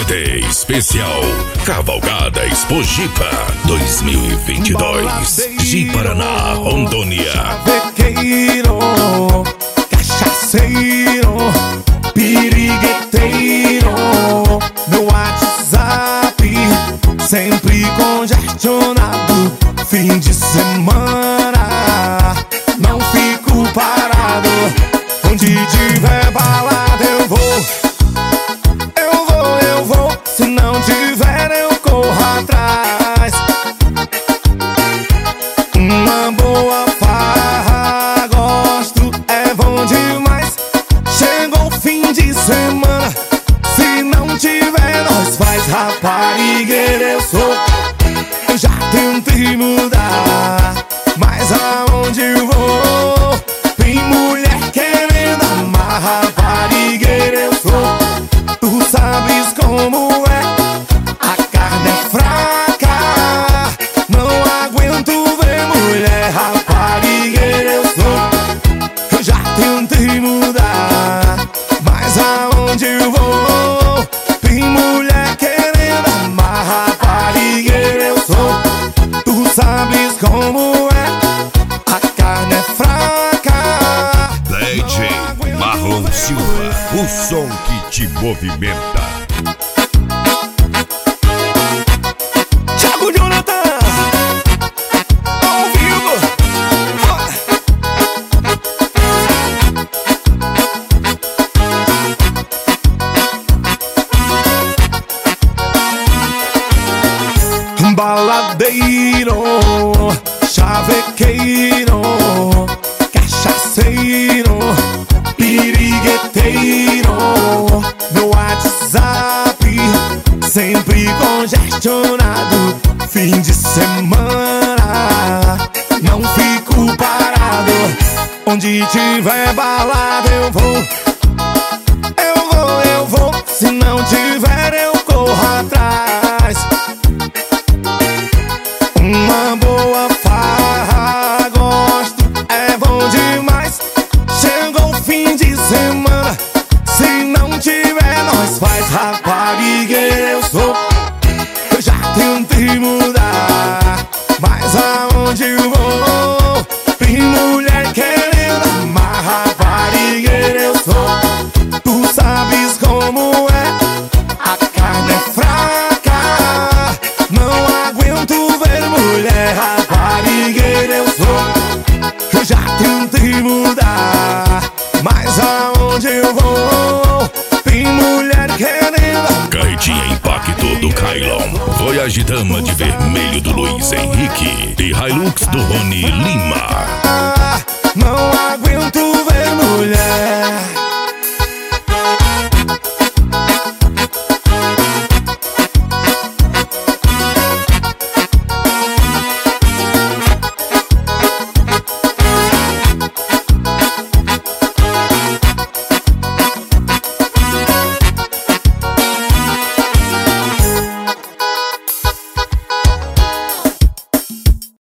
DVD especial Cavalgada Expojipa 2022. Ji-Paraná, Rondônia. Chavequeiro, cachaceiro, pirigueteiro, no WhatsApp sempre congestionado. Fim de semana não fico parado. Onde tiver balada eu vou. Se não tiver eu corro atrás. Uma boa farra, gosto, é bom demais. Chegou o fim de semana, se não tiver nós faz. Raparigueira eu sou, eu já tentei mudar, mas aonde eu vou tem mulher querendo amar. Raparigueira eu sou, tu sabes como é. A carne é fraca, não aguento ver mulher. Raparigueira eu sou, eu já tentei mudar, mas aonde eu vou tem mulher querendo amar. Raparigueira eu sou, tu sabes como é. A carne é fraca. DJ Marlon Silva, o som que te movimenta. Thiago Jonathan, ao vivo. Baladeiro, chavequeiro, cachaceiro, pirigueteiro, no WhatsApp sempre congestionado. Fim de semana não fico parado. Onde tiver balada eu vou. Se não tiver eu corro atrás. Uma boa farra, gosto, é bom demais. Chegou o fim de semana, se não tiver nós faz. Raparigueira eu sou, eu já tentei mudar, mas aonde eu vou tem mulher querendo amar. Raparigueira eu sou, tu sabes como é. A carne é fraca, não aguento ver mulher. Raparigueira eu sou, eu já tentei mudar, mas aonde eu vou tem mulher querendo. Carretinha Impacto do Kailon, Voyage Dama de Vermelho do Luiz Henrique e Hilux do Rony Lima. Não aguento